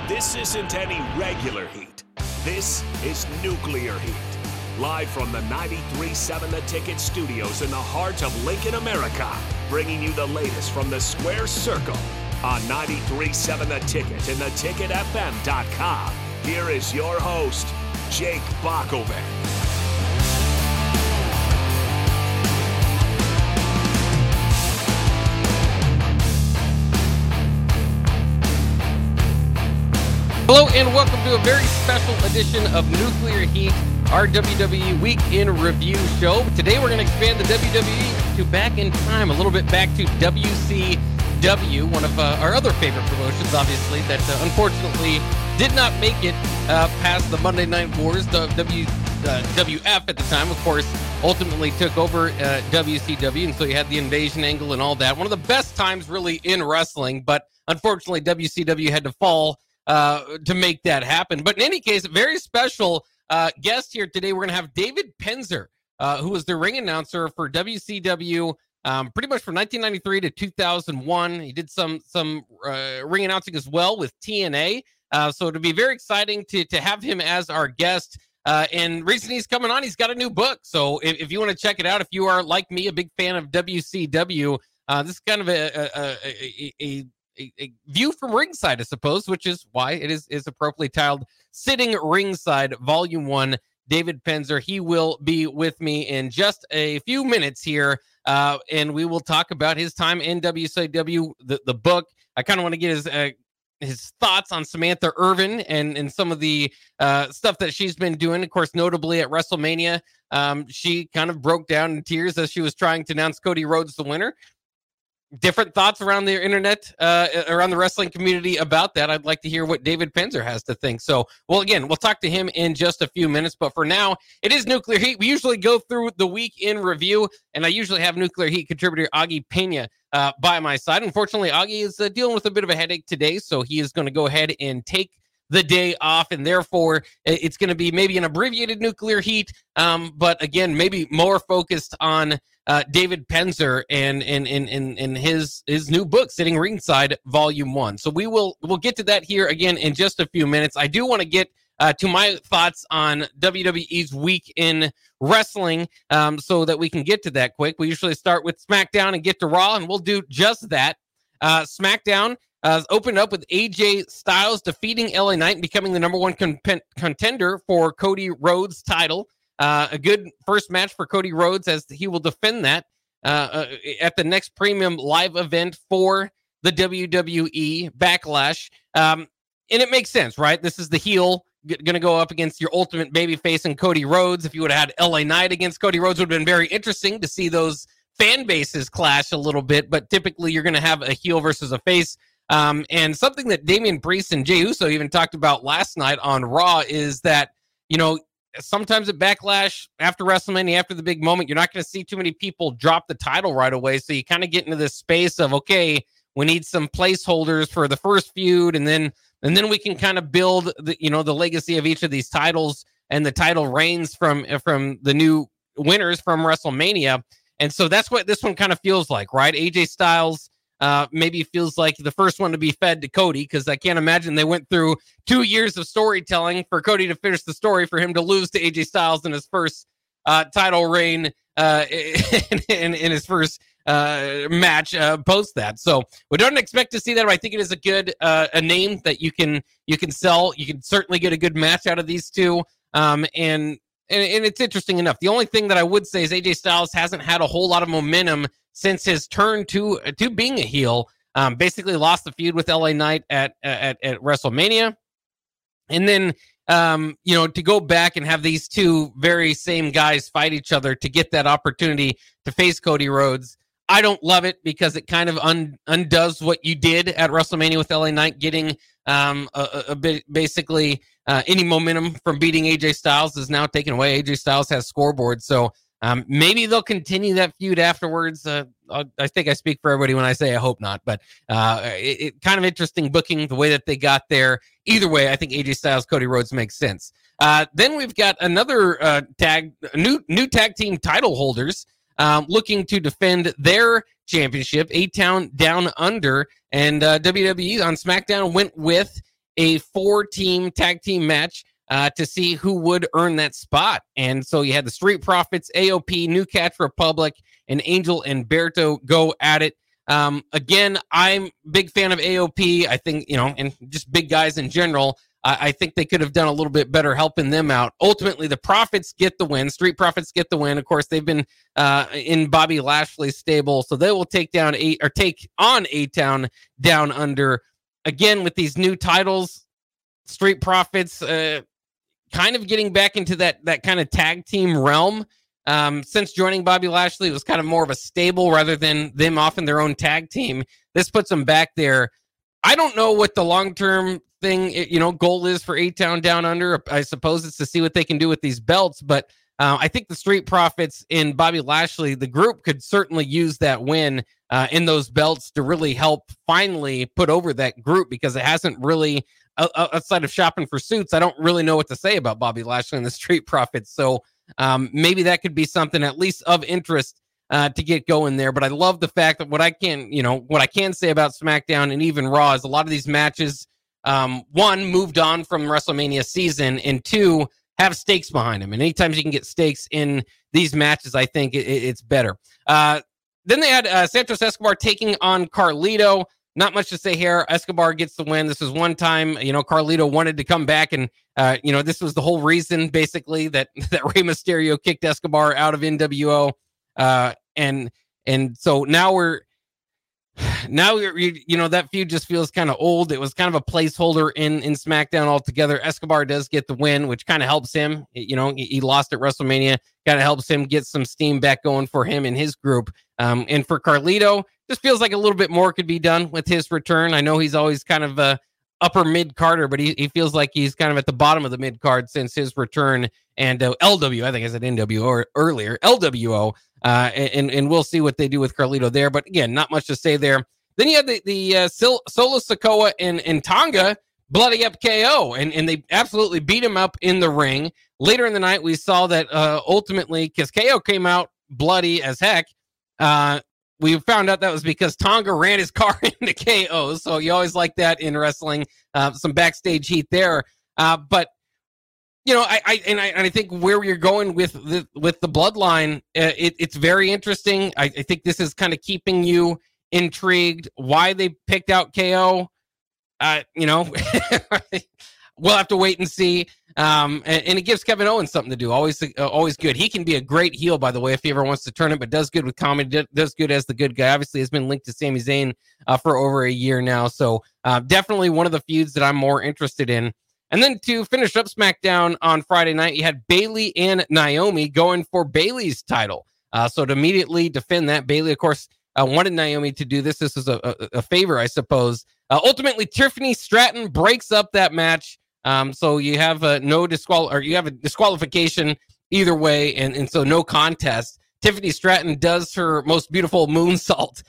This isn't any regular heat. This is nuclear heat. Live from the 93.7 The Ticket studios in the heart of Lincoln, America. Bringing you the latest from the Square Circle on 93.7 The Ticket and theticketfm.com. Here is your host, Jake Bakovic. Hello and welcome to a very special edition of Nuclear Heat, our WWE Week in Review show. Today we're going to expand the WWE to back in time, a little bit back to WCW, one of our other favorite promotions, obviously, that unfortunately did not make it past the Monday Night Wars. WWF at the time, of course, ultimately took over WCW, and so you had the invasion angle and all that. One of the best times really in wrestling, but unfortunately WCW had to fall to make that happen. But in any case, a very special guest here today. We're going to have David Penzer, who was the ring announcer for WCW pretty much from 1993 to 2001. He did some ring announcing as well with TNA. So it'll be very exciting to have him as our guest. And reason he's coming on, he's got a new book. So if you want to check it out, if you are like me, a big fan of WCW, this is kind of a view from ringside, I suppose, which is why it is appropriately titled Sitting Ringside, Volume 1. David Penzer, he will be with me in just a few minutes here, and we will talk about his time in WCW, the book. I kind of want to get his thoughts on Samantha Irvin and some of the stuff that she's been doing. Of course, notably at WrestleMania, she kind of broke down in tears as she was trying to announce Cody Rhodes the winner. Different thoughts around the internet, around the wrestling community about that. I'd like to hear what David Penzer has to think. So, well, again, we'll talk to him in just a few minutes. But for now, it is Nuclear Heat. We usually go through the week in review, and I usually have Nuclear Heat contributor Augie Pena by my side. Unfortunately, Augie is dealing with a bit of a headache today, so he is going to go ahead and take the day off, and therefore it's going to be maybe an abbreviated Nuclear Heat, but again, maybe more focused on David Penzer and his new book, Sitting Ringside, Volume 1. So we'll get to that here again in just a few minutes. I do want to get to my thoughts on WWE's week in wrestling, so that we can get to that quick. We usually start with SmackDown and get to Raw, and we'll do just that. SmackDown opened up with AJ Styles defeating LA Knight and becoming the number one contender for Cody Rhodes' title. A good first match for Cody Rhodes as he will defend that at the next premium live event for the WWE Backlash. And it makes sense, right? This is the heel going to go up against your ultimate babyface and Cody Rhodes. If you would have had LA Knight against Cody Rhodes, would have been very interesting to see those fan bases clash a little bit. But typically you're going to have a heel versus a face. And something that Damian Priest and Jey Uso even talked about last night on Raw is that, sometimes at Backlash, after WrestleMania, after the big moment, you're not going to see too many people drop the title right away. So you kind of get into this space of, okay, we need some placeholders for the first feud, and then we can kind of build the legacy of each of these titles and the title reigns from the new winners from WrestleMania. And so that's what this one kind of feels like, right? AJ Styles maybe feels like the first one to be fed to Cody, because I can't imagine they went through 2 years of storytelling for Cody to finish the story, for him to lose to AJ Styles in his first title reign in his first match post that. So we don't expect to see that, but I think it is a good a name that you can sell. You can certainly get a good match out of these two. And it's interesting enough. The only thing that I would say is AJ Styles hasn't had a whole lot of momentum since his turn to being a heel. Basically lost the feud with LA Knight at WrestleMania. And then, to go back and have these two very same guys fight each other to get that opportunity to face Cody Rhodes, I don't love it, because it kind of undoes what you did at WrestleMania with LA Knight, getting a bit, basically any momentum from beating AJ Styles is now taken away. AJ Styles has scoreboard, so maybe they'll continue that feud afterwards. I think I speak for everybody when I say I hope not, but it kind of interesting booking the way that they got there. Either way, I think AJ Styles, Cody Rhodes makes sense. Then we've got another new tag team title holders looking to defend their championship, A-Town Down Under, and WWE on SmackDown went with a 4-team tag team match to see who would earn that spot. And so you had the Street Profits, AOP, New Catch Republic, and Angel and Berto go at it. Again, I'm a big fan of AOP. I think, and just big guys in general. I think they could have done a little bit better helping them out. Ultimately, the Profits get the win. Street Profits get the win. Of course, they've been in Bobby Lashley's stable, so they will take on A-Town Down Under. Again, with these new titles, Street Profits kind of getting back into that kind of tag team realm. Since joining Bobby Lashley, it was kind of more of a stable rather than them off in their own tag team. This puts them back there. I don't know what the long-term thing, goal is for A-Town Down Under. I suppose it's to see what they can do with these belts, but I think the Street Profits in Bobby Lashley, the group could certainly use that win in those belts to really help finally put over that group, because it hasn't really, outside of shopping for suits, I don't really know what to say about Bobby Lashley and the Street Profits. So maybe that could be something at least of interest to get going there. But I love the fact that what I can say about SmackDown and even Raw is a lot of these matches, one, moved on from WrestleMania season, and two, have stakes behind them. And anytime you can get stakes in these matches, I think it's better. Then they had Santos Escobar taking on Carlito. Not much to say here. Escobar gets the win. This was one time, Carlito wanted to come back, and this was the whole reason, basically, that Rey Mysterio kicked Escobar out of NWO. And so now that feud just feels kind of old. It was kind of a placeholder in SmackDown altogether. Escobar does get the win, which kind of helps him. He lost at WrestleMania. Kind of helps him get some steam back going for him and his group. And for Carlito, just feels like a little bit more could be done with his return. I know he's always kind of a upper mid-carder, but he feels like he's kind of at the bottom of the mid-card since his return. And LW, I think I said NWO earlier, LWO. And we'll see what they do with Carlito there. But again, not much to say there. Then you had the Solo Sikoa and Tonga bloody up KO, and they absolutely beat him up in the ring. Later in the night, we saw that ultimately, because KO came out bloody as heck, we found out that was because Tonga ran his car into KO. So you always like that in wrestling. Some backstage heat there. But I think where you're going with the bloodline, it's very interesting. I think this is kind of keeping you intrigued. Why they picked out KO, we'll have to wait and see. And it gives Kevin Owens something to do. Always good. He can be a great heel, by the way, if he ever wants to turn it, but does good with comedy, does good as the good guy. Obviously has been linked to Sami Zayn for over a year now. So definitely one of the feuds that I'm more interested in. And then to finish up SmackDown on Friday night, you had Bayley and Naomi going for Bayley's title. So to immediately defend that, Bayley, of course, wanted Naomi to do this. This is a favor, I suppose. Ultimately, Tiffany Stratton breaks up that match. So you have a disqualification either way, and so no contest. Tiffany Stratton does her most beautiful moonsault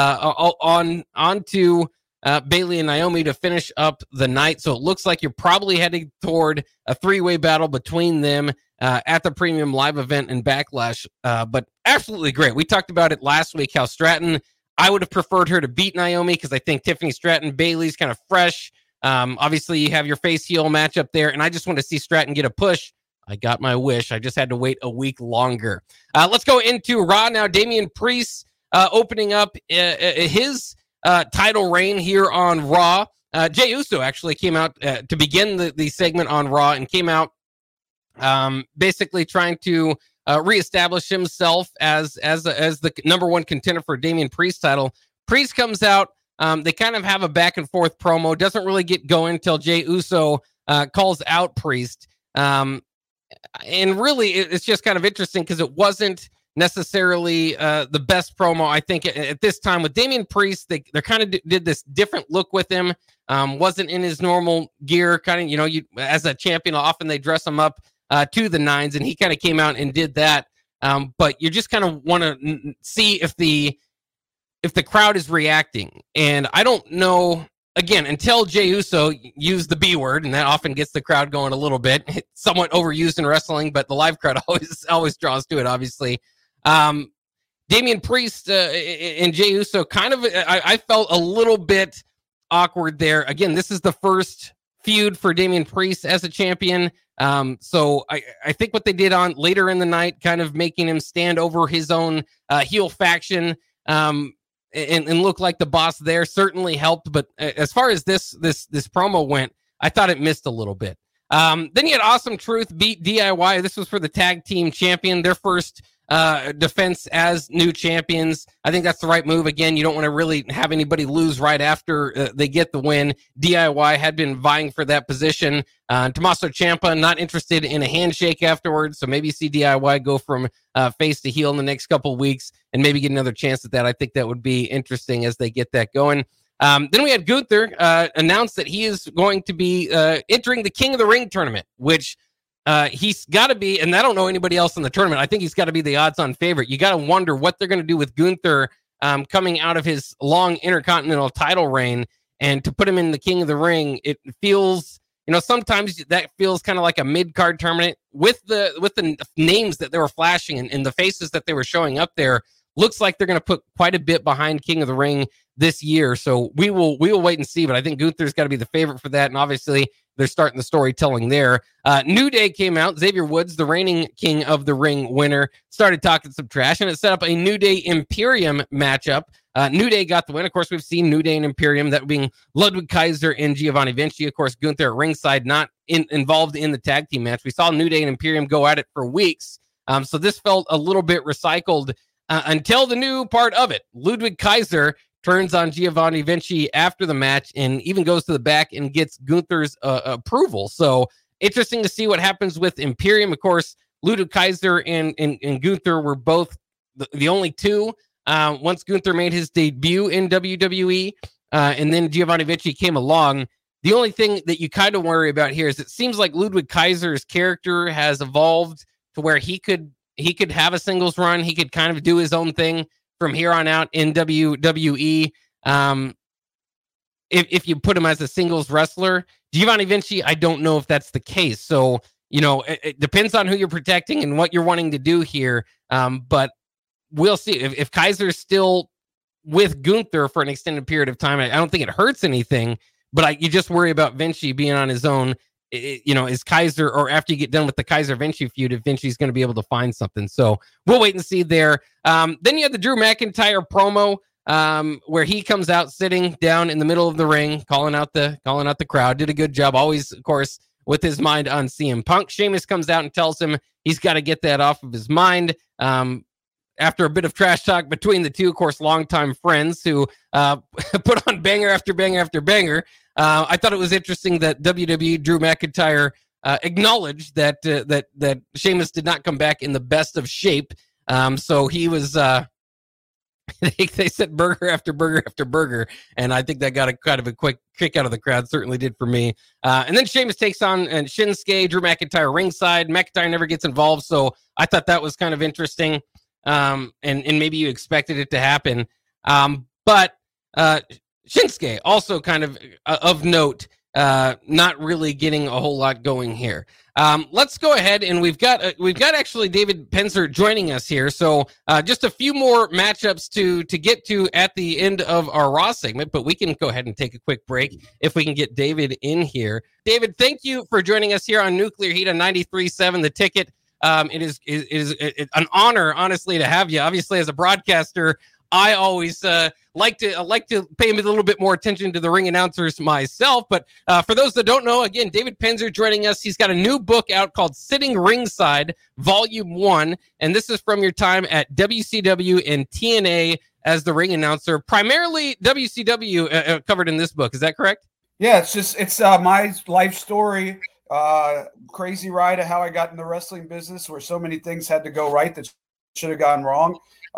onto Bayley and Naomi to finish up the night. So it looks like you're probably heading toward a three-way battle between them at the Premium Live event and Backlash. But absolutely great. We talked about it last week, how Stratton, I would have preferred her to beat Naomi because I think Tiffany Stratton, Bayley's kind of fresh. Obviously, you have your face-heel matchup there, and I just want to see Stratton get a push. I got my wish. I just had to wait a week longer. Let's go into Raw now. Damian Priest opening up his title reign here on Raw. Jey Uso actually came out to begin the segment on Raw and came out basically trying to reestablish himself as the number one contender for Damian Priest title. Priest comes out. They kind of have a back and forth promo. Doesn't really get going until Jey Uso calls out Priest. And really, it's just kind of interesting because it wasn't necessarily the best promo. I think at this time with Damian Priest, they kind of did this different look with him. Wasn't in his normal gear. Kind of, you as a champion, often they dress him up to the nines, and he kind of came out and did that. But you just kind of want to see if the crowd is reacting. And I don't know, again, until Jey Uso used the B word, and that often gets the crowd going a little bit. It's somewhat overused in wrestling, but the live crowd always draws to it, obviously. Damian Priest and Jey Uso kind of, I felt a little bit awkward there. Again, this is the first feud for Damian Priest as a champion. So I think what they did on later in the night, kind of making him stand over his own heel faction and look like the boss there, certainly helped. But as far as this promo went, I thought it missed a little bit. Then you had Awesome Truth beat DIY. This was for the tag team champion, their first defense as new champions. I think that's the right move. Again, you don't want to really have anybody lose right after they get the win. DIY had been vying for that position. Tommaso Ciampa not interested in a handshake afterwards, so maybe see DIY go from face to heel in the next couple of weeks and maybe get another chance at that. I think that would be interesting as they get that going. Then we had Gunther announce that he is going to be entering the King of the Ring tournament, which he's got to be, and I don't know anybody else in the tournament. I think he's got to be the odds-on favorite. You got to wonder what they're going to do with Gunther coming out of his long Intercontinental title reign, and to put him in the King of the Ring, it feels, sometimes that feels kind of like a mid-card tournament with the names that they were flashing and the faces that they were showing up there. Looks like they're going to put quite a bit behind King of the Ring this year, so we will wait and see. But I think Gunther's got to be the favorite for that, and obviously they're starting the storytelling there. New Day came out. Xavier Woods, the reigning King of the Ring winner, started talking some trash, and it set up a New Day Imperium matchup. New Day got the win. Of course, we've seen New Day and Imperium, that being Ludwig Kaiser and Giovanni Vinci. Of course, Gunther at ringside, not involved in the tag team match. We saw New Day and Imperium go at it for weeks, so this felt a little bit recycled until the new part of it. Ludwig Kaiser turns on Giovanni Vinci after the match and even goes to the back and gets Gunther's approval. So interesting to see what happens with Imperium. Of course, Ludwig Kaiser and Gunther were both the only two once Gunther made his debut in WWE, and then Giovanni Vinci came along. The only thing that you kind of worry about here is it seems like Ludwig Kaiser's character has evolved to where he could have a singles run. He could kind of do his own thing from here on out in WWE. If you put him as a singles wrestler, Giovanni Vinci, I don't know if that's the case. So, it depends on who you're protecting and what you're wanting to do here. But we'll see. If Kaiser's still with Gunther for an extended period of time, I don't think it hurts anything, but you just worry about Vinci being on his own. Is Kaiser, or after you get done with the Kaiser-Vinci feud, if Vinci's going to be able to find something. So we'll wait and see there. Then you had the Drew McIntyre promo where he comes out sitting down in the middle of the ring, calling out the crowd. Did a good job, always, of course, with his mind on CM Punk. Sheamus comes out and tells him he's got to get that off of his mind. After a bit of trash talk between the two, of course, longtime friends who put on banger after banger after banger. I thought it was interesting that WWE Drew McIntyre acknowledged that Sheamus did not come back in the best of shape. So he was, they said burger after burger after burger, and I think that got a kind of a quick kick out of the crowd. Certainly did for me. And then Sheamus takes on Shinsuke, Drew McIntyre ringside. McIntyre never gets involved, so I thought that was kind of interesting. And maybe you expected it to happen. But Shinsuke also kind of note, not really getting a whole lot going here. Let's go ahead, and we've got actually David Penzer joining us here. So just a few more matchups to get to at the end of our Raw segment, but we can go ahead and take a quick break if we can get David in here. David, thank you for joining us here on Nuclear Heat on 93.7 The Ticket. It is an honor, honestly, to have you. Obviously, as a broadcaster, I always like to pay a little bit more attention to the ring announcers myself. But for those that don't know, again, David Penzer joining us. He's got a new book out called Sitting Ringside, Volume 1. And this is from your time at WCW and TNA as the ring announcer. Primarily WCW covered in this book. Is that correct? Yeah, it's my life story. Crazy ride of how I got in the wrestling business, where so many things had to go right that should have gone wrong.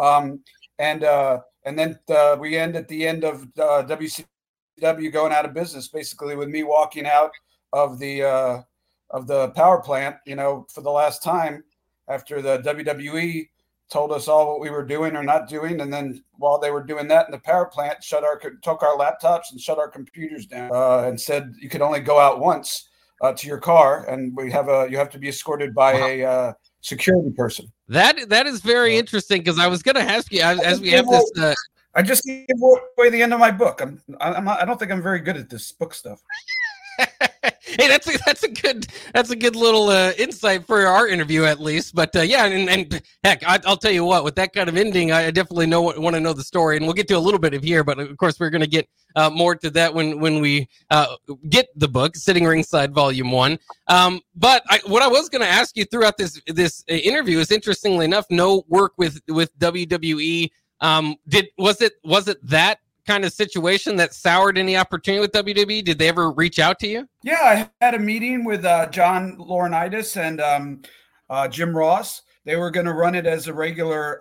And then we end at the end of WCW going out of business, basically with me walking out of the power plant, for the last time after the WWE told us all what we were doing or not doing. And then while they were doing that in the power plant, took our laptops and shut our computers down and said you could only go out once to your car, and you have to be escorted by a security person. That is very interesting, because I was going to ask you as we have this. I just gave away the end of my book. I don't think I'm very good at this book stuff. Hey, that's a good little insight for our interview at least. But yeah, and heck, I'll tell you what, with that kind of ending, I definitely want to know the story, and we'll get to a little bit of here. But of course, we're going to get more to that when we get the book, Sitting Ringside Volume 1. But what I was going to ask you throughout this interview is, interestingly enough, no work with WWE. Was it that kind of situation that soured any opportunity with WWE? Did they ever reach out to you? Yeah, I had a meeting with John Laurinaitis and Jim Ross. They were going to run it as a regular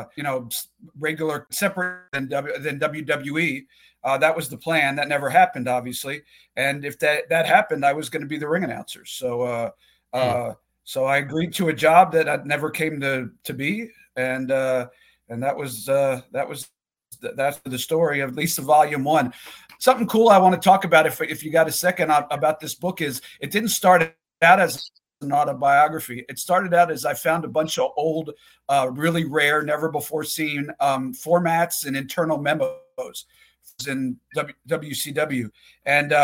separate than WWE. That was the plan. That never happened, obviously. And if that happened, I was going to be the ring announcer. So I agreed to a job that I never came to be, and that's the story of at least the Volume 1. Something cool I want to talk about, if you got a second, about this book, is it didn't start out as an autobiography. It started out as I found a bunch of old, really rare, never before seen formats and internal memos in WCW, and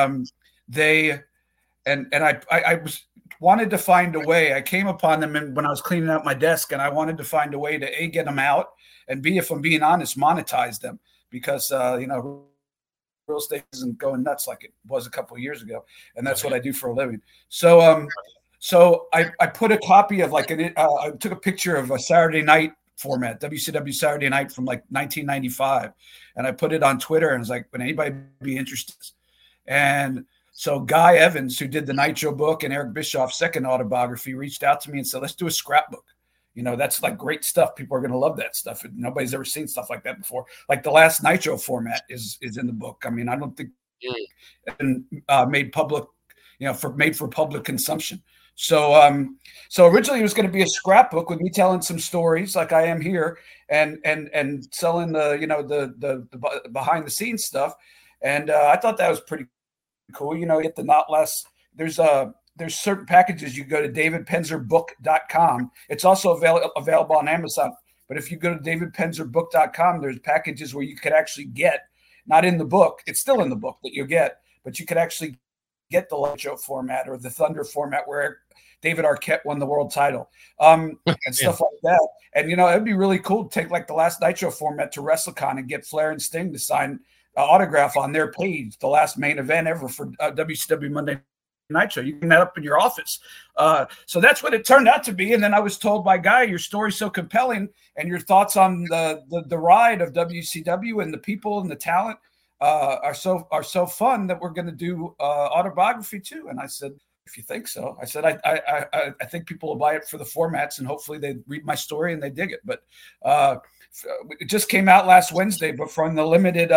I wanted to find a way. I came upon them when I was cleaning out my desk, and I wanted to find a way to get them out, and B, if I'm being honest, monetize them, because real estate isn't going nuts like it was a couple of years ago, and that's what I do for a living. So I put a copy of I took a picture of a Saturday night format, WCW Saturday Night from like 1995, and I put it on Twitter, and I was like, would anybody be interested? And so Guy Evans, who did the Nitro book and Eric Bischoff's second autobiography, reached out to me and said, let's do a scrapbook. That's like great stuff. People are going to love that stuff. Nobody's ever seen stuff like that before. Like the last Nitro format is in the book. I mean, I don't think it's been made public, made for public consumption. So originally it was going to be a scrapbook with me telling some stories like I am here, and selling the behind the scenes stuff. And I thought that was pretty cool. Get the not less. There's certain packages. You go to davidpenzerbook.com. It's also available on Amazon. But if you go to davidpenzerbook.com, there's packages where you could actually get, not in the book, it's still in the book that you get, but you could actually get the Nitro format or the Thunder format where David Arquette won the world title, and stuff like that. And, it'd be really cool to take like the last Nitro format to WrestleCon and get Flair and Sting to sign autograph on their page, the last main event ever for WCW Monday Nitro. You can that up in your office. So that's what it turned out to be. And then I was told by Guy, your story's so compelling, and your thoughts on the ride of WCW and the people and the talent are so fun that we're going to do autobiography too. And I said, if you think so, I said, I think people will buy it for the formats, and hopefully they read my story and they dig it. But it just came out last Wednesday, but from the limited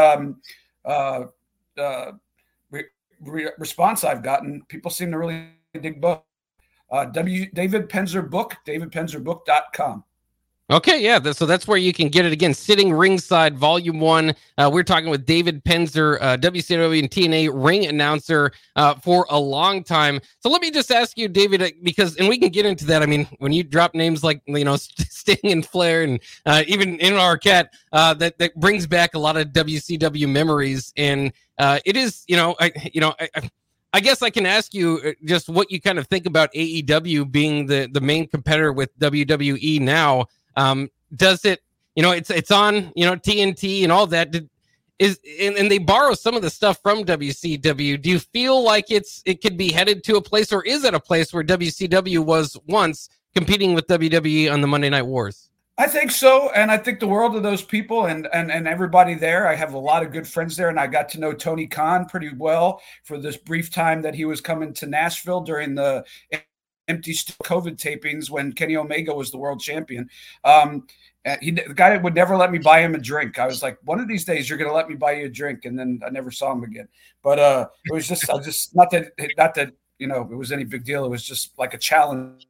response I've gotten, people seem to really dig book. David Penzer book, davidpenzerbook.com. Okay, yeah, so that's where you can get it again. Sitting Ringside, Volume 1. We're talking with David Penzer, WCW and TNA ring announcer for a long time. So let me just ask you, David, and we can get into that. I mean, when you drop names like, Sting and Flair and even in Arquette, that brings back a lot of WCW memories. And it is, I guess I can ask you just what you kind of think about AEW being the main competitor with WWE now. Does it, it's on, TNT and all that, and they borrow some of the stuff from WCW. Do you feel like it could be headed to a place, or is it a place where WCW was once competing with WWE on the Monday Night Wars? I think so. And I think the world of those people and everybody there. I have a lot of good friends there, and I got to know Tony Khan pretty well for this brief time that he was coming to Nashville during the empty COVID tapings when Kenny Omega was the world champion. The guy would never let me buy him a drink. I was like, one of these days you're going to let me buy you a drink. And then I never saw him again. But it was just, not that, it was any big deal. It was just like a challenge.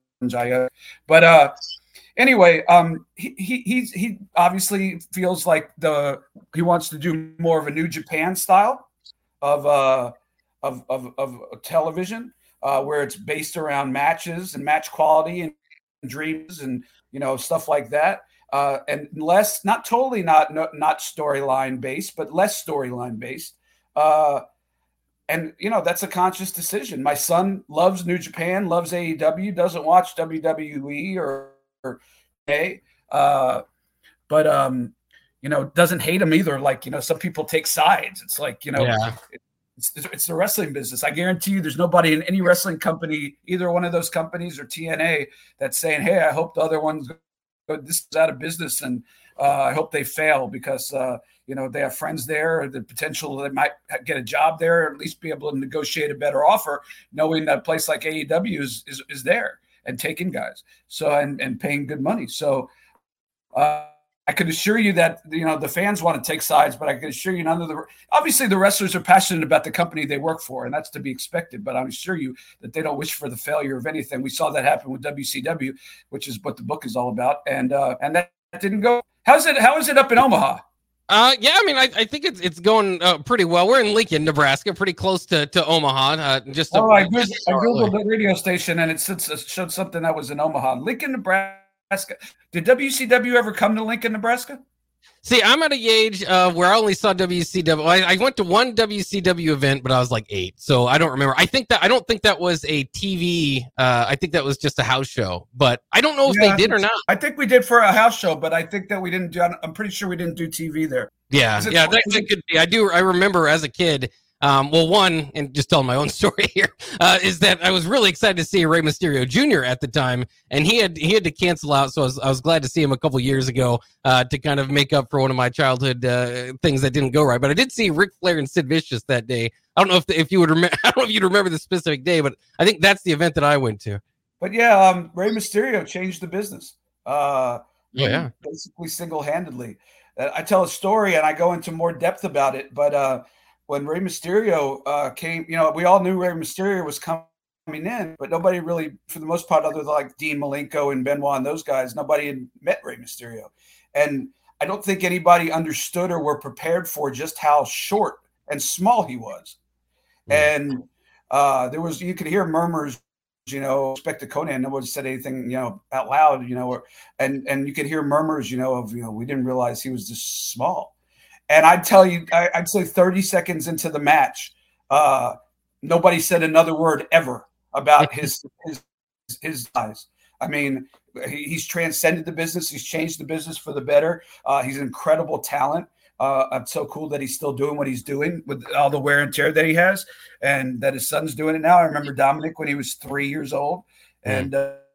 Anyway, he obviously feels like he wants to do more of a New Japan style of television, where it's based around matches and match quality and dreams and stuff like that, and less, not totally not storyline based, but less storyline based. And, that's a conscious decision. My son loves New Japan, loves AEW, doesn't watch WWE or A, but, doesn't hate them either. Like, some people take sides. It's like, Yeah. it's the wrestling business. I guarantee you there's nobody in any wrestling company, either one of those companies or TNA, that's saying, hey, I hope the other one's this is out of business, and I hope they fail because they have friends there, the potential they might get a job there, or at least be able to negotiate a better offer, knowing that a place like AEW is there and taking guys, so and paying good money. So I could assure you that the fans want to take sides, but I can assure you obviously the wrestlers are passionate about the company they work for, and that's to be expected. But I'm assure you that they don't wish for the failure of anything. We saw that happen with WCW, which is what the book is all about, and that didn't go. How is it up in Omaha? Yeah, I mean, I think it's going pretty well. We're in Lincoln, Nebraska, pretty close to Omaha. I googled the radio station, and it showed something that was in Omaha, Lincoln, Nebraska. Did WCW ever come to Lincoln, Nebraska? See, I'm at a age where I only saw WCW. I went to one WCW event, but I was like 8, so I don't remember. I don't think that was a TV. I think that was just a house show, but I don't know if they did or not. I think we did for a house show, but I think that we didn't do. I'm pretty sure we didn't do TV there. Yeah, that could be. I remember as a kid. One, and just telling my own story here, is that I was really excited to see Rey Mysterio Jr. at the time, and he had to cancel out, so I was glad to see him a couple years ago to kind of make up for one of my childhood things that didn't go right. But I did see Ric Flair and Sid Vicious that day. I don't know if you would remember. I don't know if you'd remember the specific day, but I think that's the event that I went to. But yeah, Rey Mysterio changed the business. Basically single-handedly. I tell a story and I go into more depth about it, but when Rey Mysterio came, we all knew Rey Mysterio was coming in, but nobody really, for the most part, other than like Dean Malenko and Benoit and those guys, nobody had met Rey Mysterio. And I don't think anybody understood or were prepared for just how short and small he was. And you could hear murmurs, respect to Konnan. Nobody said anything, out loud, and you could hear murmurs, we didn't realize he was this small. And I'd tell you, I'd say 30 seconds into the match, nobody said another word ever about his size. I mean, he's transcended the business. He's changed the business for the better. He's an incredible talent. It's so cool that he's still doing what he's doing with all the wear and tear that he has, and that his son's doing it now. I remember Dominic when he was 3 years old, and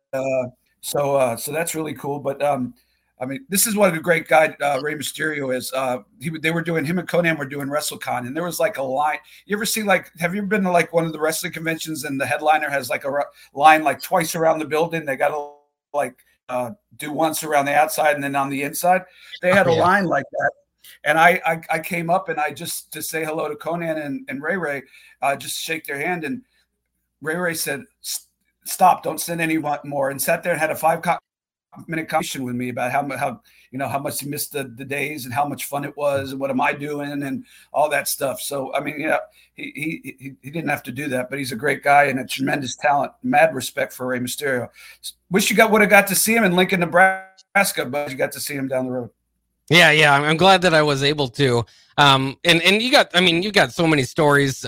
so that's really cool. But I mean, this is what a great guy Rey Mysterio is. They were doing, him and Konnan were doing WrestleCon, and there was like a line. You ever see have you ever been to like one of the wrestling conventions and the headliner has like a line like twice around the building? They got to like do once around the outside and then on the inside. They had a line like that. And I came up and I just to say hello to Konnan and Ray, just shake their hand. And Ray said, stop, don't send anyone more. And sat there and had a 5-minute conversation with me about how much he missed the days and how much fun it was and what am I doing and all that stuff. So, I mean, he didn't have to do that, but he's a great guy and a tremendous talent. Mad respect for Rey Mysterio. Wish you would have got to see him in Lincoln, Nebraska, but you got to see him down the road. Yeah, I'm glad that I was able to. And you got so many stories,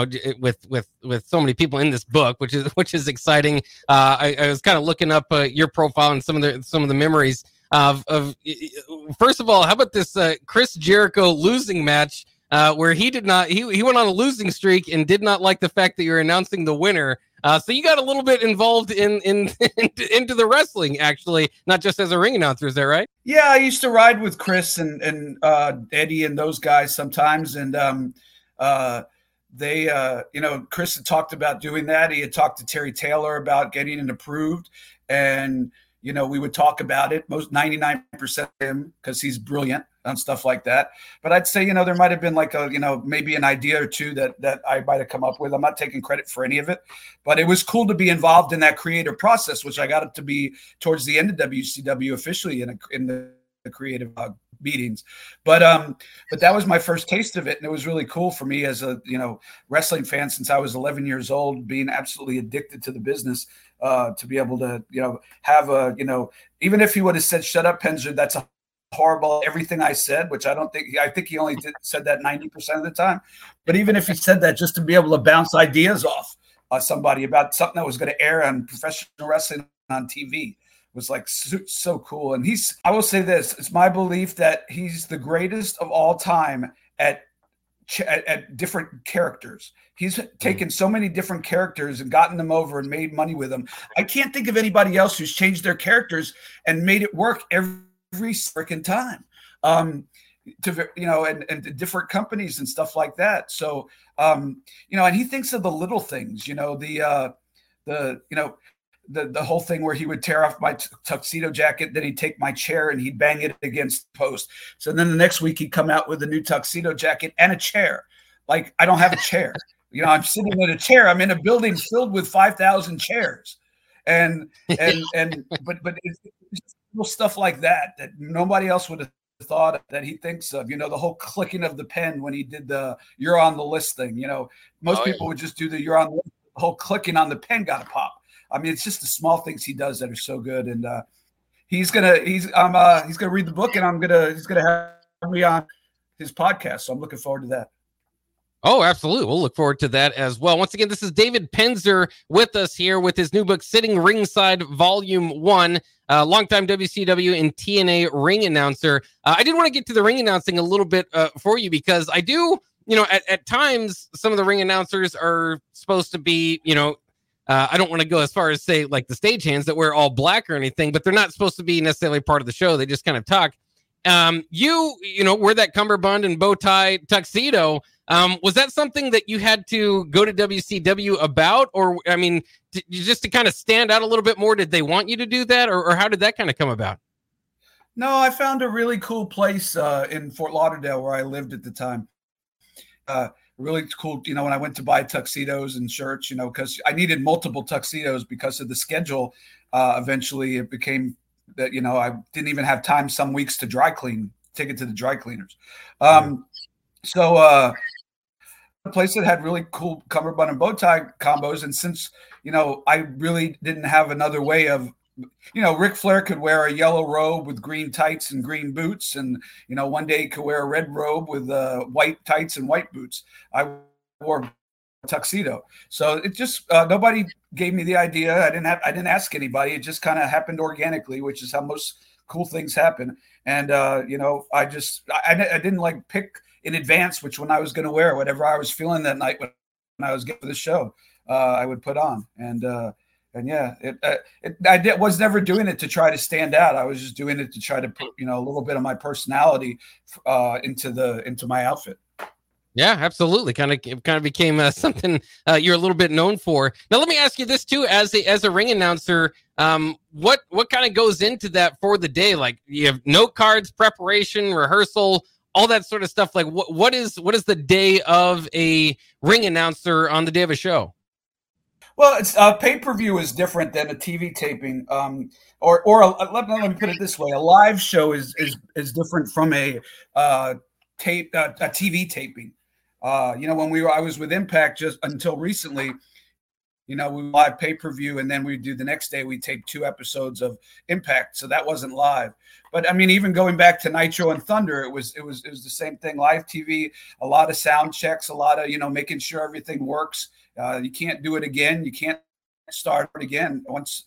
with so many people in this book, which is exciting. I was kind of looking up your profile and some of the memories of first of all, how about this Chris Jericho losing match where he went on a losing streak and did not like the fact that you're announcing the winner. So you got a little bit involved into the wrestling, actually, not just as a ring announcer. Is that right? Yeah, I used to ride with Chris and Eddie and those guys sometimes. And Chris had talked about doing that. He had talked to Terry Taylor about getting it approved. And, we would talk about it, most 99% of him, because he's brilliant on stuff like that. But I'd say, there might have been like maybe an idea or two that I might have come up with. I'm not taking credit for any of it, but it was cool to be involved in that creative process, which I got it to be towards the end of WCW officially in the creative meetings. But that was my first taste of it. And it was really cool for me as a, wrestling fan since I was 11 years old, being absolutely addicted to the business, to be able to, have a, even if he would have said, shut up, Penzer, that's horrible everything I said, which I think he only said that 90% of the time. But even if he said that, just to be able to bounce ideas off somebody about something that was going to air on professional wrestling on TV was like so cool. And I will say this, it's my belief that he's the greatest of all time at different characters. He's taken so many different characters and gotten them over and made money with them. I can't think of anybody else who's changed their characters and made it work every freaking time. To and different companies and stuff like that. So and he thinks of the little things, the whole thing where he would tear off my tuxedo jacket, then he'd take my chair and he'd bang it against the post. So then the next week he'd come out with a new tuxedo jacket and a chair. Like, I don't have a chair. I'm sitting in a chair. I'm in a building filled with 5,000 chairs. But it's little stuff like that nobody else would have thought that he thinks of, the whole clicking of the pen when he did the "you're on the list" thing. Most people would just do the "you're on the list," the whole clicking on the pen got to pop. I mean, it's just the small things he does that are so good. And he's gonna read the book, and he's gonna have me on his podcast. So I'm looking forward to that. Oh, absolutely. We'll look forward to that as well. Once again, this is David Penzer with us here with his new book, Sitting Ringside, Volume 1, longtime WCW and TNA ring announcer. I did want to get to the ring announcing a little bit for you, because I do, at times, some of the ring announcers are supposed to be, I don't want to go as far as say like the stagehands that wear all black or anything, but they're not supposed to be necessarily part of the show. They just kind of talk. You wear that cummerbund and bow tie tuxedo. Was that something that you had to go to WCW about, or just to kind of stand out a little bit more? Did they want you to do that, or how did that kind of come about? No, I found a really cool place in Fort Lauderdale where I lived at the time. Really cool, when I went to buy tuxedos and shirts, because I needed multiple tuxedos because of the schedule. Eventually, it became that I didn't even have time some weeks to take it to the dry cleaners. So a place that had really cool cummerbund and bow tie combos. And since, I really didn't have another way of, Ric Flair could wear a yellow robe with green tights and green boots. And, one day he could wear a red robe with white tights and white boots. I wore a tuxedo. So it just, nobody gave me the idea. I didn't ask anybody. It just kind of happened organically, which is how most cool things happen. And, I didn't like pick in advance which one I was going to wear. Whatever I was feeling that night when I was getting for the show, I would put on. I was never doing it to try to stand out. I was just doing it to try to put, a little bit of my personality into my outfit. Yeah, absolutely. Kind of became something you're a little bit known for. Now, let me ask you this too: as a ring announcer, what kind of goes into that for the day? Like, you have note cards, preparation, rehearsal, all that sort of stuff. Like, what is the day of a ring announcer on the day of a show? Well, it's pay-per-view is different than a TV taping. Let me put it this way: a live show is different from a TV taping. When I was with Impact just until recently, we live pay-per-view, and then we do the next day, we tape 2 episodes of Impact. So that wasn't live. But even going back to Nitro and Thunder, it was the same thing. Live TV, a lot of sound checks, a lot of, making sure everything works. You can't do it again. You can't start it again. Once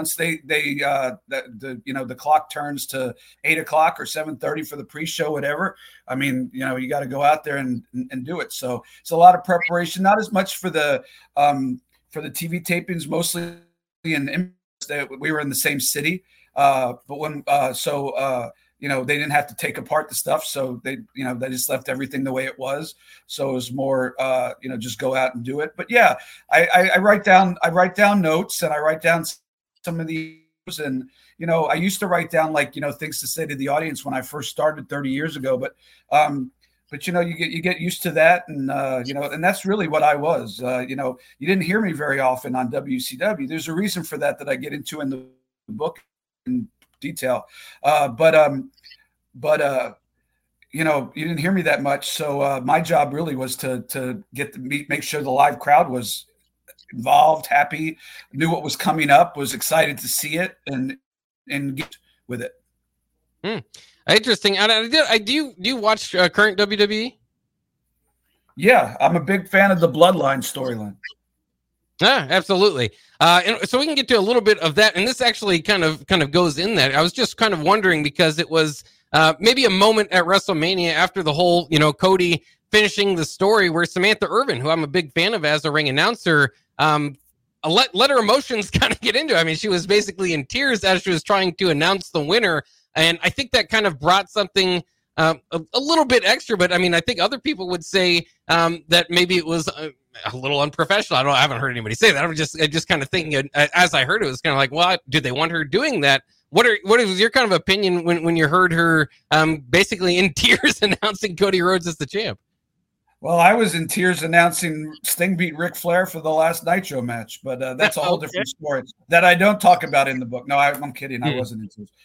the clock turns to 8 o'clock or 7:30 for the pre-show, whatever. You got to go out there and do it. So it's a lot of preparation, not as much for the TV tapings, mostly we were in the same city. But when they didn't have to take apart the stuff, so they just left everything the way it was. So it was more just go out and do it. But yeah, I write down notes, and I write down some of these, and I used to write down things to say to the audience when I first started 30 years ago. But you get used to that, and and that's really what I was. You didn't hear me very often on WCW. There's a reason for that I get into in the book in detail. You didn't hear me that much. So my job really was to make sure the live crowd was involved, happy, knew what was coming up, was excited to see it, and get with it. Interesting. Do you watch current WWE? Yeah, I'm a big fan of the Bloodline storyline. Yeah, absolutely. And so we can get to a little bit of that, and this actually kind of goes in that. I was just kind of wondering because it was maybe a moment at WrestleMania after the whole, Cody finishing the story where Samantha Irvin, who I'm a big fan of as a ring announcer, let her emotions kind of get into it. I mean, she was basically in tears as she was trying to announce the winner, and I think that kind of brought something a little bit extra. But I mean, I think other people would say that maybe it was a little unprofessional. I haven't heard anybody say that. I'm just kind of thinking as I heard it was kind of like, well, did they want her doing that? What was your kind of opinion when you heard her basically in tears announcing Cody Rhodes as the champ? Well, I was in tears announcing Sting beat Ric Flair for the last Nitro match, but that's a whole different story that I don't talk about in the book. No, I'm kidding. I wasn't in tears,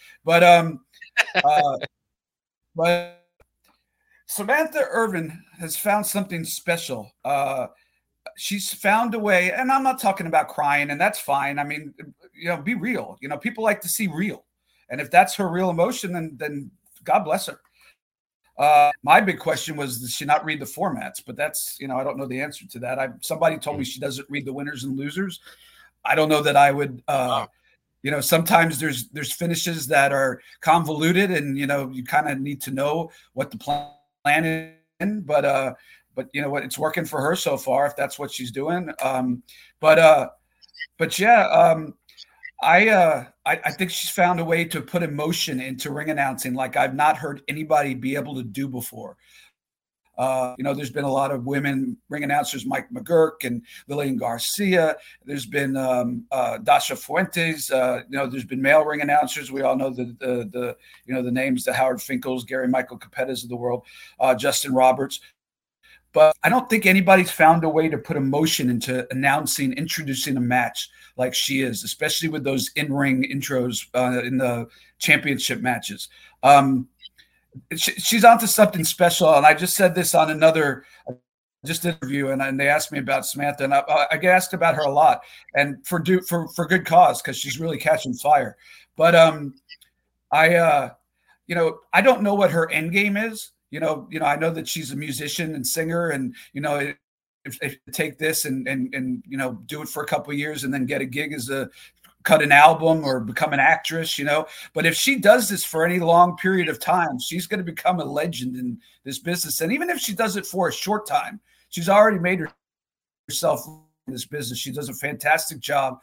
but Samantha Irvin has found something special. She's found a way, and I'm not talking about crying, and that's fine. I mean, be real. People like to see real, and if that's her real emotion, then God bless her. My big question was, does she not read the formats? But that's, I don't know the answer to that. Somebody told me she doesn't read the winners and losers. I don't know that I would. Sometimes there's finishes that are convoluted, and you kind of need to know what the plan is. But you know what, it's working for her so far, if that's what she's doing. I think she's found a way to put emotion into ring announcing like I've not heard anybody be able to do before. There's been a lot of women ring announcers, Mike McGurk and Lillian Garcia. There's been Dasha Fuentes. There's been male ring announcers. We all know the names, the Howard Finkles, Gary Michael Capetas of the world, Justin Roberts. But I don't think anybody's found a way to put emotion into introducing a match like she is, especially with those in-ring intros in the championship matches. She's onto something special. And I just said this on another interview, and they asked me about Samantha, and I get asked about her a lot, and for good cause, because she's really catching fire. But I don't know what her end game is. I know that she's a musician and singer, and if take this and do it for a couple of years and then get a gig as cut an album or become an actress, but if she does this for any long period of time, she's going to become a legend in this business. And even if she does it for a short time, she's already made herself in this business. She does a fantastic job.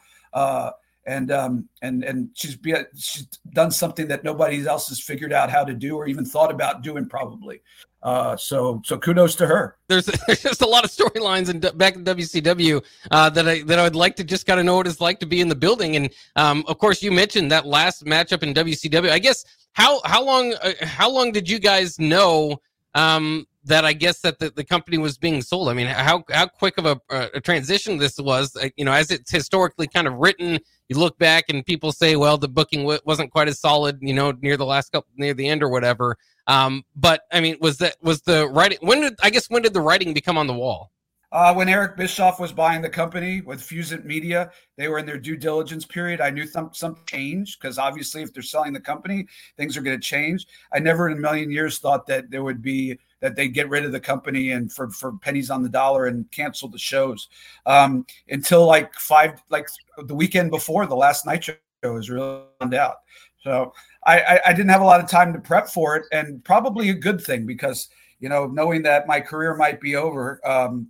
And she's done something that nobody else has figured out how to do or even thought about doing, probably. So kudos to her. There's just a lot of storylines back in WCW that I would like to just kind of know what it's like to be in the building. And of course, you mentioned that last matchup in WCW. I guess how long did you guys know that I guess that the company was being sold? I mean, how quick of a transition this was? As it's historically kind of written. You look back and people say, well, the booking wasn't quite as solid, near the end or whatever. But I mean, was the writing? When did the writing become on the wall? When Eric Bischoff was buying the company with Fusent Media, they were in their due diligence period. I knew some change, because obviously if they're selling the company, things are going to change. I never in a million years thought that there would be that they get rid of the company and for pennies on the dollar and cancel the shows until the weekend before the last Nitro was really found out. So I didn't have a lot of time to prep for it, and probably a good thing, because knowing that my career might be over.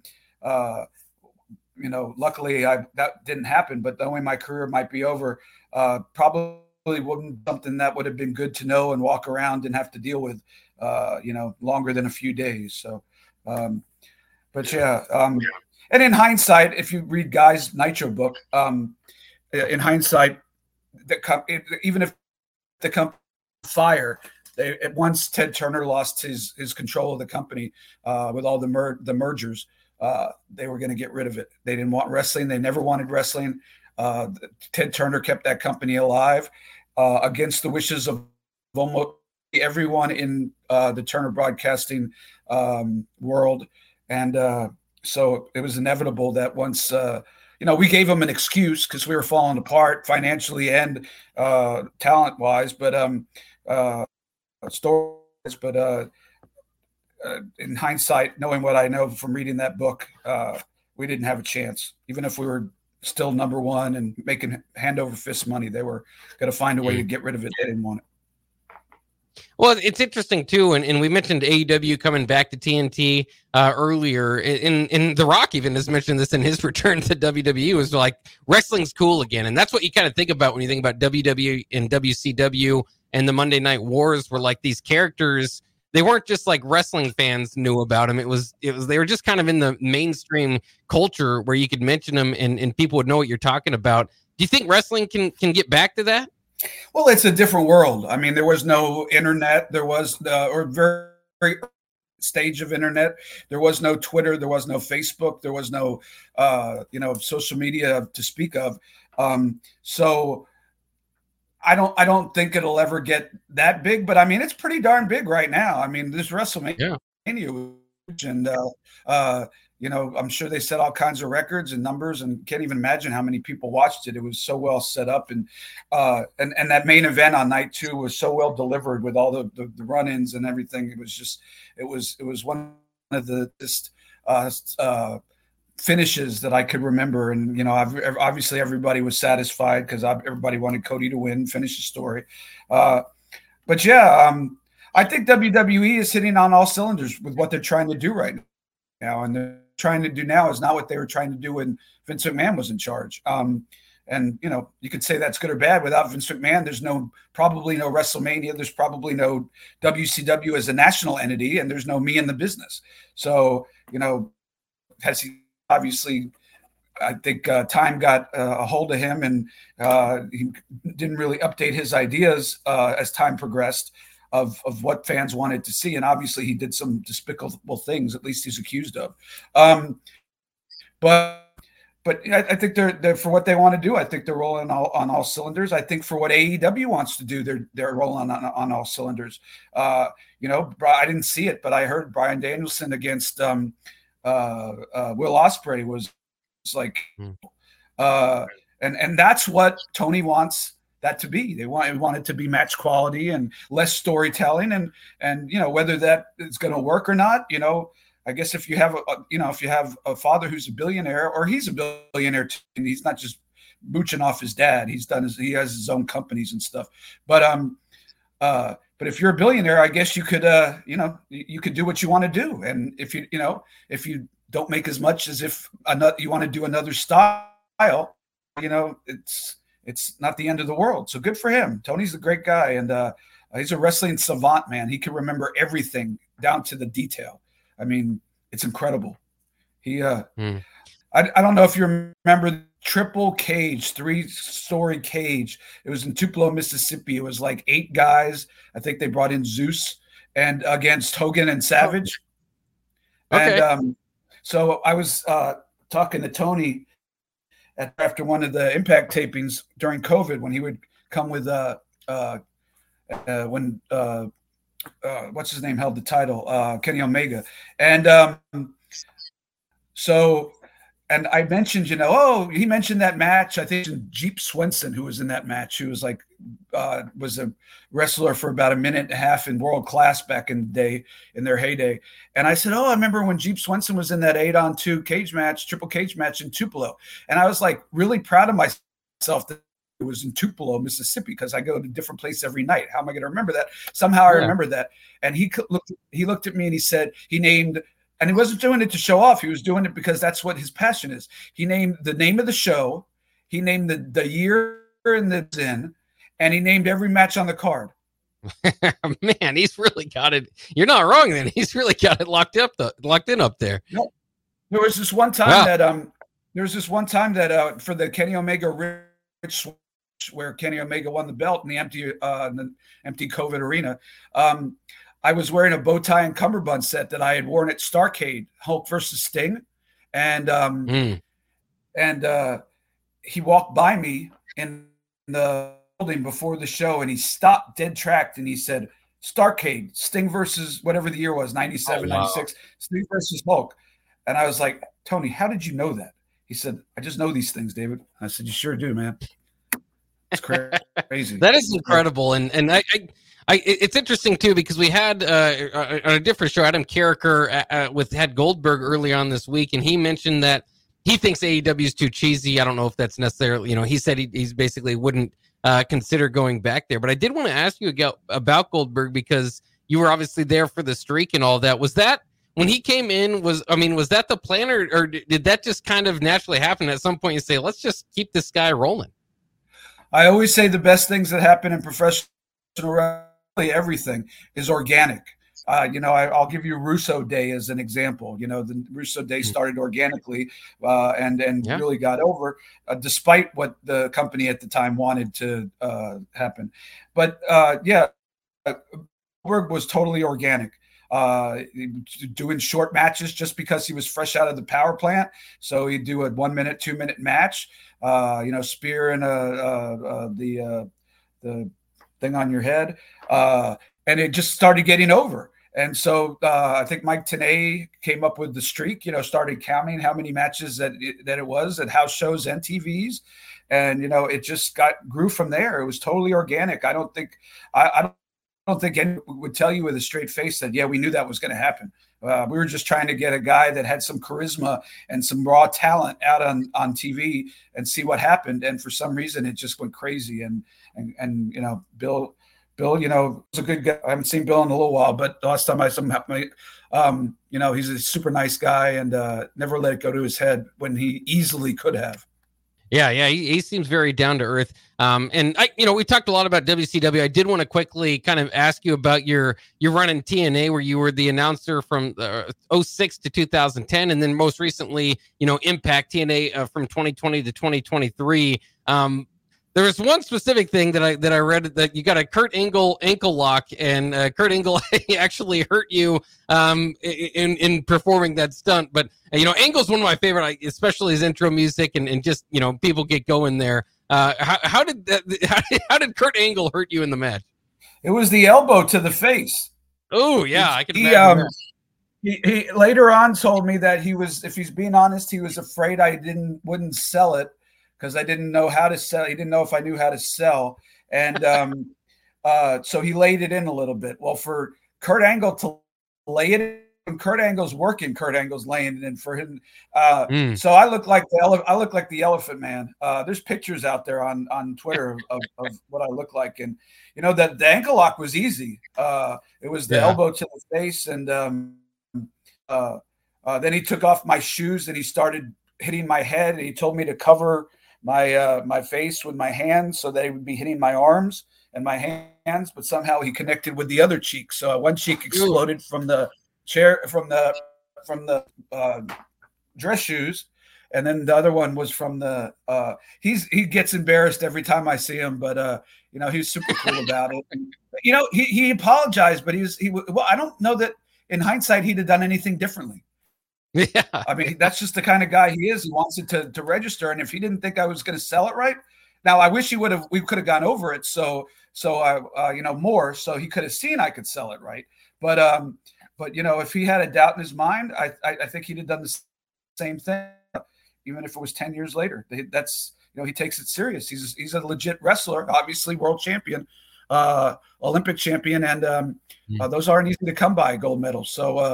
Luckily that didn't happen, but knowing my career might be over, probably wouldn't something that would have been good to know and walk around and have to deal with, longer than a few days. So, and in hindsight, if you read Guy's Nitro book, in hindsight, even if the company fire, once Ted Turner lost his control of the company with all the mergers, they were going to get rid of it. They didn't want wrestling. They never wanted wrestling. Ted Turner kept that company alive against the wishes of almost everyone in the Turner Broadcasting world. And so it was inevitable that once, we gave them an excuse because we were falling apart financially and talent-wise. But stories, but in hindsight, knowing what I know from reading that book, we didn't have a chance. Even if we were still number one and making hand over fist money, they were going to find a way to get rid of it. They didn't want it. Well, it's interesting too, and we mentioned AEW coming back to TNT earlier. In The Rock even has mentioned this in his return to WWE, was like wrestling's cool again, and that's what you kind of think about when you think about WWE and WCW and the Monday Night Wars. Were like these characters. They weren't just like wrestling fans knew about them. It was they were just kind of in the mainstream culture where you could mention them and people would know what you're talking about. Do you think wrestling can get back to that? Well, it's a different world. I mean, there was no internet. There was or very, very stage of internet. There was no Twitter. There was no Facebook. There was no, social media to speak of. So I don't think it'll ever get that big. But I mean, it's pretty darn big right now. I mean, this WrestleMania, and I'm sure they set all kinds of records and numbers, and can't even imagine how many people watched it. It was so well set up, and that main event on night 2 was so well delivered with all the run-ins and everything. It was one of the just finishes that I could remember, and obviously everybody was satisfied because everybody wanted Cody to win, finish the story. But yeah, I think WWE is hitting on all cylinders with what they're trying to do right now, and they're trying to do now is not what they were trying to do when Vince McMahon was in charge. And you could say that's good or bad. Without Vince McMahon, there's probably no WrestleMania. There's probably no WCW as a national entity, and there's no me in the business. So, has he obviously, I think time got a hold of him, and he didn't really update his ideas as time progressed of what fans wanted to see. And obviously he did some despicable things, at least he's accused of. But I think they're for what they want to do. I think they're rolling on all cylinders. I think for what AEW wants to do, they're rolling on all cylinders. I didn't see it, but I heard Bryan Danielson against Will Ospreay was like, and that's what Tony wants that to be. They want it to be match quality and less storytelling, and whether that is going to work or not. I guess if you have a father who's a billionaire, or he's a billionaire too, and he's not just mooching off his dad. He has his own companies and stuff. But if you're a billionaire, I guess you could you could do what you want to do. And if you don't make as much as if you want to do another style, it's not the end of the world. So good for him. Tony's a great guy, and he's a wrestling savant, man. He can remember everything down to the detail. I mean, it's incredible. He, I don't know if you remember Triple Cage, 3-story cage. It was in Tupelo, Mississippi. It was like 8 guys. I think they brought in Zeus and against Hogan and Savage. Okay. And so I was talking to Tony after one of the Impact tapings during COVID, when he would come with what's his name held the title, Kenny Omega. And and I mentioned, he mentioned that match. I think Jeep Swenson, who was in that match, who was like, was a wrestler for about a minute and a half in World Class back in the day, in their heyday. And I said, I remember when Jeep Swenson was in that 8-on-2 cage match, triple cage match in Tupelo. And I was like really proud of myself that it was in Tupelo, Mississippi, because I go to a different place every night. How am I going to remember that? Somehow I remember that. And he looked at me and he said, he named, and he wasn't doing it to show off. He was doing it because that's what his passion is. He named the name of the show. He named the year and the in, and he named every match on the card. Man, he's really got it. You're not wrong then. He's really got it locked in up there. No, there was this one time that for the Kenny Omega Rich, where Kenny Omega won the belt in the empty COVID arena. I was wearing a bow tie and cummerbund set that I had worn at Starrcade, Hulk versus Sting. And he walked by me in the building before the show, and he stopped dead tracked, and he said, Starrcade, Sting versus whatever the year was, 97, 96, Sting versus Hulk. And I was like, Tony, how did you know that? He said, I just know these things, David. I said, you sure do, man. It's crazy. That is incredible. And It's interesting too because we had on a different show, Adam Carricker had Goldberg early on this week, and he mentioned that he thinks AEW is too cheesy. I don't know if that's necessarily, he said he's basically wouldn't consider going back there. But I did want to ask you about Goldberg because you were obviously there for the streak and all that. Was that when he came in? Was that the plan, or did that just kind of naturally happen? At some point, you say, let's just keep this guy rolling. I always say the best things that happen in professional wrestling, everything is organic. I'll give you Russo Day as an example. The Russo Day started organically and really got over, despite what the company at the time wanted to happen. But Goldberg was totally organic. Doing short matches just because he was fresh out of the power plant. So he'd do a 1 minute, 2 minute match, spear and the thing on your head. And it just started getting over. And so I think Mike Tenay came up with the streak, started counting how many matches that it was at house shows and TVs. And, it just grew from there. It was totally organic. I don't think anyone would tell you with a straight face that, we knew that was going to happen. We were just trying to get a guy that had some charisma and some raw talent out on TV and see what happened. And for some reason, it just went crazy. And Bill, was a good guy. I haven't seen Bill in a little while, but the last time I saw him, he's a super nice guy and never let it go to his head when he easily could have. Yeah, he seems very down to earth. And we talked a lot about WCW. I did want to quickly kind of ask you about your run in TNA, where you were the announcer from 06 to 2010, and then most recently, Impact TNA from 2020 to 2023. There was one specific thing that I read, that you got a Kurt Angle ankle lock, and Kurt Angle actually hurt you in performing that stunt. But Angle's one of my favorite, especially his intro music and just people get going there. How did Kurt Angle hurt you in the match? It was the elbow to the face. Oh yeah, I can imagine that. He later on told me that if he's being honest, he was afraid I wouldn't sell it, because I didn't know how to sell. He didn't know if I knew how to sell. And so he laid it in a little bit. Well, for Kurt Angle to lay it in, when Kurt Angle's working, Kurt Angle's laying it in for him. So I look like the Elephant Man. There's pictures out there on Twitter of what I look like. And, the ankle lock was easy. It was the elbow to the face. And then he took off my shoes and he started hitting my head. And he told me to cover my face with my hands so they would be hitting my arms and my hands, but somehow he connected with the other cheek. So one cheek exploded from the chair, from the dress shoes, and then the other one was from the he gets embarrassed every time I see him, but he's super cool about it. And, he apologized, but I don't know that in hindsight he'd have done anything differently. Yeah, I mean, that's just the kind of guy he is. He wants it to register, and if he didn't think I was going to sell it right, now I wish we could have gone over it. So more, so he could have seen I could sell it right. But if he had a doubt in his mind, I think he'd have done the same thing, even if it was 10 years later. That's he takes it serious. He's a legit wrestler, obviously world champion, Olympic champion, and those aren't easy to come by, gold medals.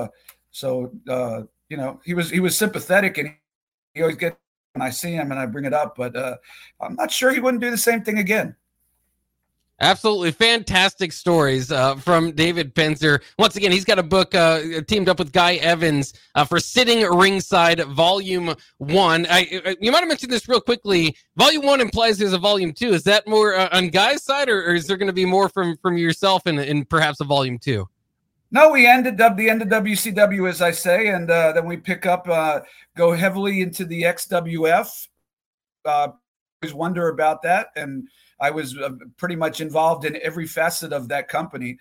He was sympathetic, and he always gets when I see him and I bring it up, but I'm not sure he wouldn't do the same thing again. Absolutely fantastic stories from David Penzer. Once again, he's got a book teamed up with Guy Evans for Sitting Ringside Volume 1. You might have mentioned this real quickly. Volume 1 implies there's a Volume 2. Is that more on Guy's side, or is there going to be more from yourself in perhaps a Volume 2? No, we ended up the end of WCW, as I say, and then we pick up, go heavily into the XWF. Always wonder about that, and I was pretty much involved in every facet of that company.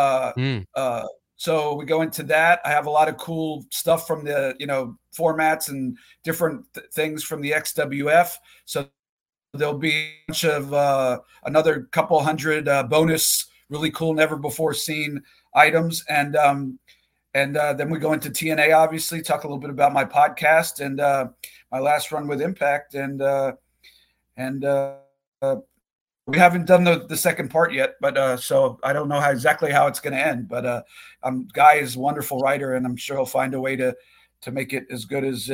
So we go into that. I have a lot of cool stuff from the formats and different things from the XWF. So there'll be a bunch of another couple hundred bonus, really cool, never before seen items, and then we go into TNA, obviously, talk a little bit about my podcast and my last run with Impact, and We haven't done the second part yet, but so I don't know exactly how it's going to end. But Guy is a wonderful writer, and I'm sure he'll find a way to make it as good as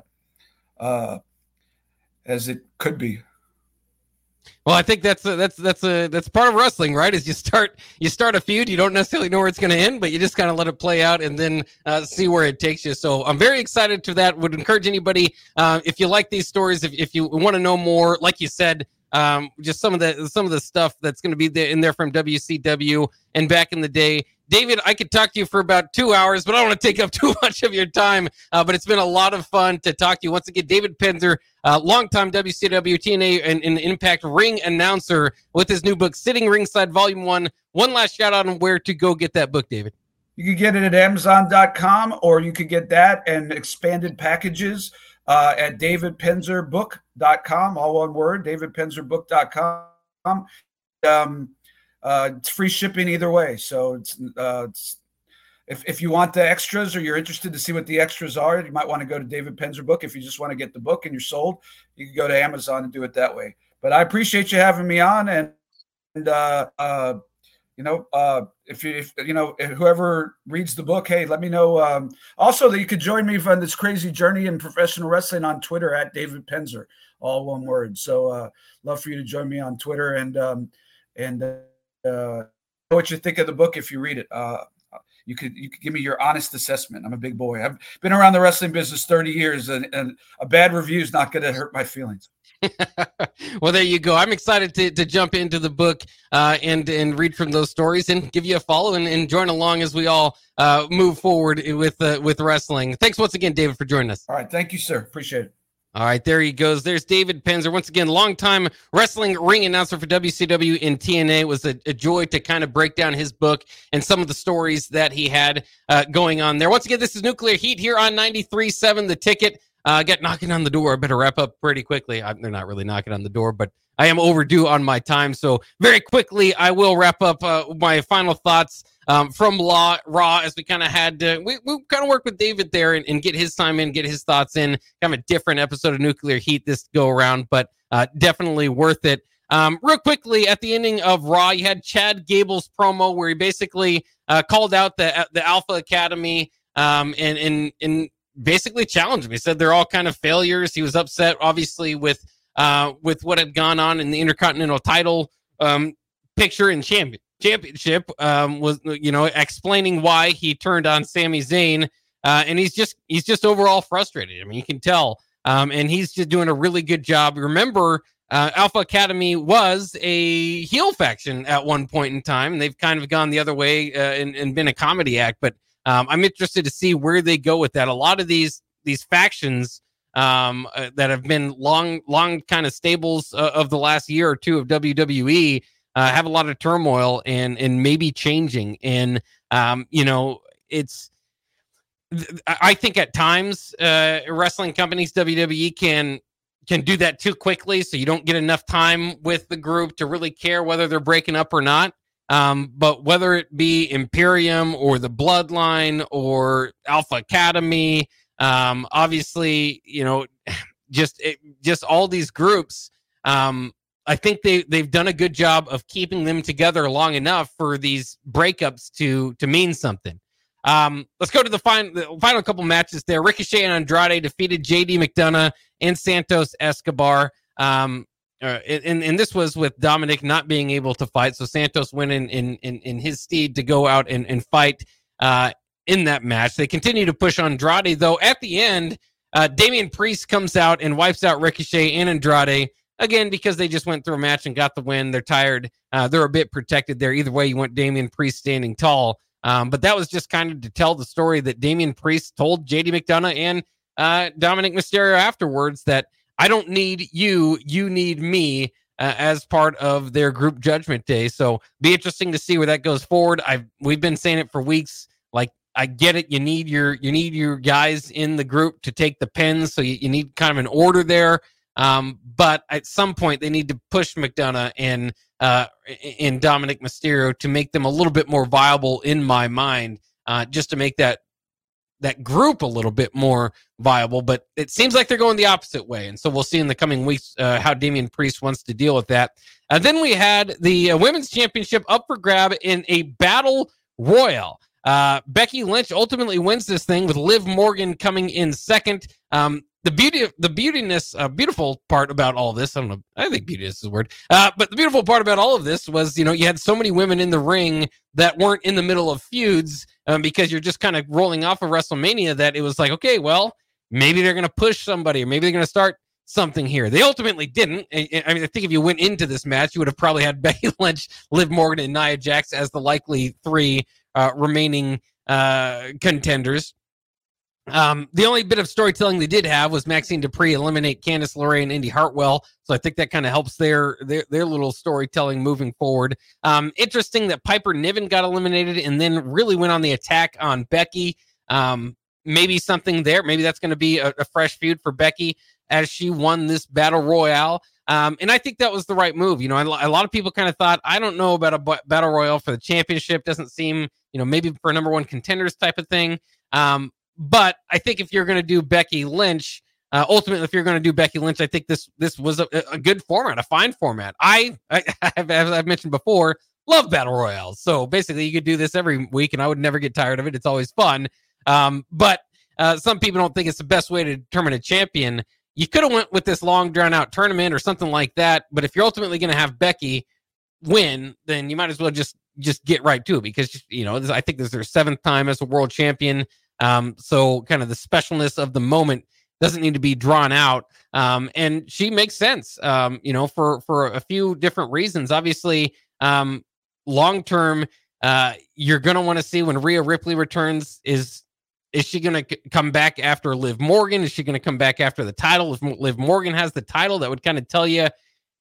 it could be. Well, I think that's part of wrestling, right? Is you start a feud, you don't necessarily know where it's going to end, but you just kind of let it play out and then see where it takes you. So I'm very excited to that. Would encourage anybody, if you like these stories, if you want to know more, like you said, just some of the stuff that's going to be in there from WCW and back in the day. David, I could talk to you for about 2 hours, but I don't want to take up too much of your time. But it's been a lot of fun to talk to you. Once again, David Penzer, longtime WCW, TNA, and Impact ring announcer with his new book, Sitting Ringside, Volume 1. One last shout out on where to go get that book, David. You can get it at Amazon.com, or you could get that and expanded packages at DavidPenzerBook.com, all one word, DavidPenzerBook.com. It's free shipping either way. So it's if you want the extras, or you're interested to see what the extras are, you might want to go to David Penzer Book. If you just want to get the book and you're sold, you can go to Amazon and do it that way. But I appreciate you having me on, and if whoever reads the book, hey, let me know. Also, that you could join me on this crazy journey in professional wrestling on Twitter at David Penzer, all one word. So love for you to join me on Twitter and what you think of the book if you read it. You could give me your honest assessment. I'm a big boy. I've been around the wrestling business 30 years, and a bad review is not going to hurt my feelings. Well, there you go. I'm excited to jump into the book and read from those stories and give you a follow and join along as we all move forward with wrestling. Thanks once again, David, for joining us. All right. Thank you, sir. Appreciate it. All right, there he goes. There's David Penzer. Once again, longtime wrestling ring announcer for WCW and TNA. It was a joy to kind of break down his book and some of the stories that he had going on there. Once again, this is Nuclear Heat here on 93.7 The Ticket. Got knocking on the door. I better wrap up pretty quickly. They're not really knocking on the door, but I am overdue on my time. So very quickly, I will wrap up my final thoughts from Raw, as we kind of had we kind of worked with David there and get his time in, get his thoughts in. Kind of a different episode of Nuclear Heat this go around, but definitely worth it. Real quickly, at the ending of Raw, you had Chad Gable's promo where he basically called out the Alpha Academy and basically challenged him. He said they're all kind of failures. He was upset, obviously, with what had gone on in the Intercontinental title picture and championship, was, explaining why he turned on Sami Zayn, and he's just overall frustrated. I mean, you can tell, and he's just doing a really good job. Remember, Alpha Academy was a heel faction at one point in time, and they've kind of gone the other way and been a comedy act. But I'm interested to see where they go with that. A lot of these factions that have been long kind of stables of the last year or two of WWE have a lot of turmoil and maybe changing. And, it's, I think at times wrestling companies, WWE can do that too quickly. So you don't get enough time with the group to really care whether they're breaking up or not. But whether it be Imperium or the Bloodline or Alpha Academy, obviously, just all these groups, I think they've done a good job of keeping them together long enough for these breakups to mean something. Let's go to the final couple matches there. Ricochet and Andrade defeated JD McDonough and Santos Escobar. And this was with Dominic not being able to fight. So Santos went in his stead to go out and fight in that match. They continue to push Andrade, though. At the end, Damian Priest comes out and wipes out Ricochet and Andrade. Again, because they just went through a match and got the win. They're tired. They're a bit protected there. Either way, you want Damian Priest standing tall. But that was just kind of to tell the story that Damian Priest told JD McDonough and Dominic Mysterio afterwards that I don't need you, you need me, as part of their group Judgment Day. So be interesting to see where that goes forward. We've been saying it for weeks. Like, I get it. You need your guys in the group to take the pins. So you need kind of an order there. But at some point they need to push McDonough and Dominic Mysterio to make them a little bit more viable in my mind, just to make that that group a little bit more viable, but it seems like they're going the opposite way. And so we'll see in the coming weeks how Damian Priest wants to deal with that. Then we had the women's championship up for grab in a battle royal. Becky Lynch ultimately wins this thing with Liv Morgan coming in second. The beautiful part about all this, I don't know, I think beauty is the word, but the beautiful part about all of this was, you had so many women in the ring that weren't in the middle of feuds because you're just kind of rolling off of WrestleMania, that it was like, okay, well, maybe they're going to push somebody, or maybe they're going to start something here. They ultimately didn't. I mean, I think if you went into this match, you would have probably had Becky Lynch, Liv Morgan, and Nia Jax as the likely three remaining contenders. The only bit of storytelling they did have was Maxine Dupree eliminate Candice LeRae and Indy Hartwell. So I think that kind of helps their little storytelling moving forward. Interesting that Piper Niven got eliminated and then really went on the attack on Becky. Maybe something there. Maybe that's going to be a fresh feud for Becky as she won this battle royale. And I think that was the right move. A lot of people kind of thought, I don't know about a battle royale for the championship. Doesn't seem, maybe for number one contenders type of thing. But I think if you're going to do Becky Lynch, ultimately, if you're going to do Becky Lynch, I think this was a good format, a fine format. I as I've mentioned before, love battle royales. So basically, you could do this every week, and I would never get tired of it. It's always fun. But some people don't think it's the best way to determine a champion. You could have went with this long, drawn-out tournament or something like that. But if you're ultimately going to have Becky win, then you might as well just get right to it, because I think this is her seventh time as a world champion. So kind of the specialness of the moment doesn't need to be drawn out. And she makes sense, for a few different reasons. Obviously, long-term, you're going to want to see when Rhea Ripley returns, is she going to come back after Liv Morgan? Is she going to come back after the title? If Liv Morgan has the title, that would kind of tell you,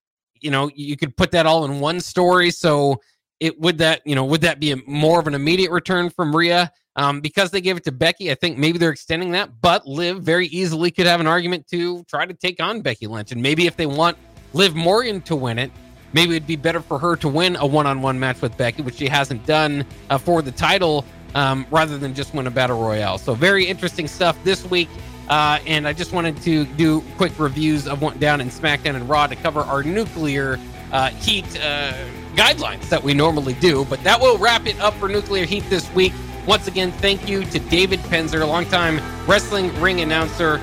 you could put that all in one story. So would that be more of an immediate return from Rhea? Because they gave it to Becky, I think maybe they're extending that, but Liv very easily could have an argument to try to take on Becky Lynch. And maybe if they want Liv Morgan to win it, maybe it'd be better for her to win a one-on-one match with Becky, which she hasn't done for the title, rather than just win a battle royale. So very interesting stuff this week. And I just wanted to do quick reviews of what went down in SmackDown and Raw to cover our Nuclear Heat guidelines that we normally do. But that will wrap it up for Nuclear Heat this week. Once again, thank you to David Penzer, longtime wrestling ring announcer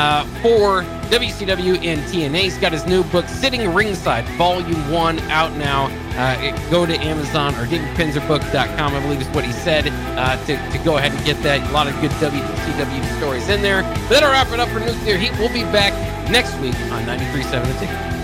for WCW and TNA. He's got his new book, Sitting Ringside, Volume 1, out now. Go to Amazon or DavidPenzerBook.com, I believe is what he said, to go ahead and get that. A lot of good WCW stories in there. That'll wrap it up for Nuclear Heat. We'll be back next week on 93.7 The Ticket.